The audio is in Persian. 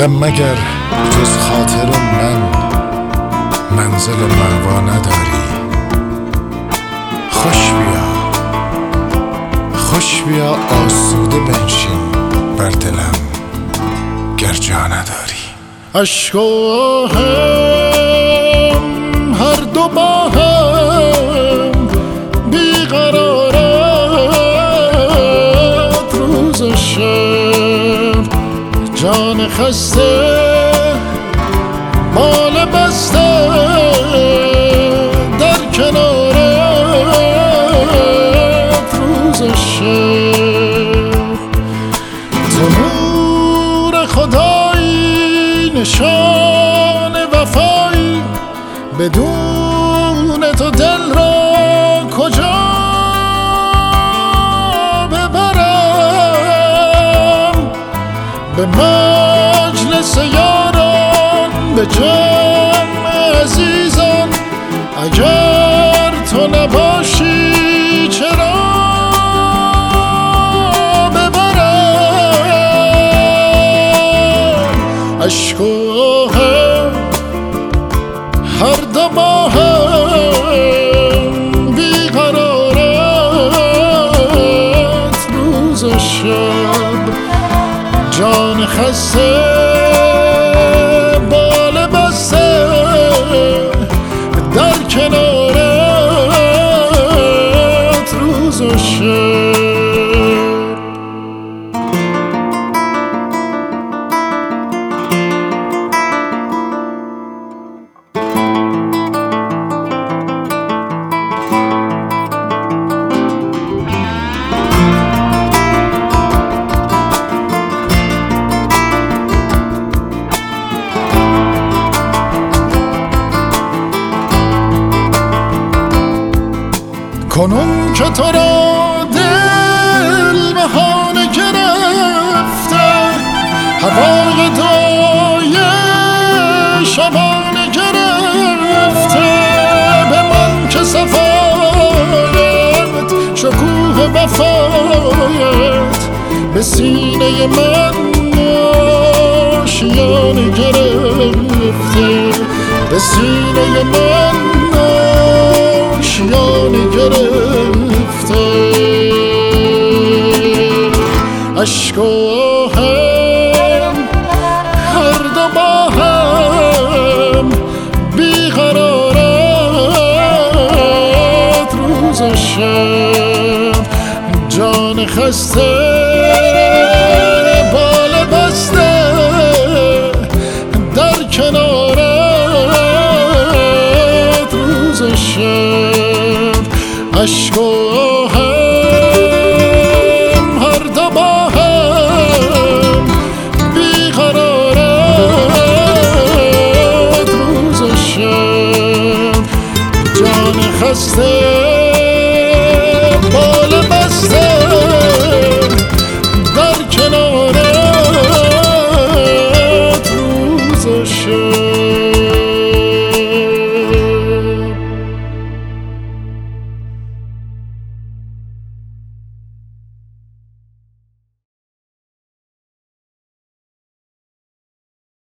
مگر جز خاطر من منزل مأوا نداری. خوش بیا آسوده بنشین بر دلم گر جا نداری. عشق و آهم هر دو با هم بیقرارت روز و شب، جان خسته بال بسته در کنارت روز و شب. تو نور خدایی نشان وفایی، بدون تو دل را کجا ببرم؟ به مجلس یاران، به جمع عزیزان، اگر تو نباشی چرا ببرم؟ عشق و آهم هر دو با هم بیقرارت روز و شب، جان خسته بال بسته در کنارت روز و شب. کنون که تو را دل بهانه گرفته، هوای دعای شبانه گرفته، به من که صفایت شکوه وفایت به سینه من آشیانه گرفته، به سینه من آشیانه گرفته. عشق و آهم هر دو با هم بیقرارت روز و شب، جان خسته بال بسته در کنارت روز و شب. عشق و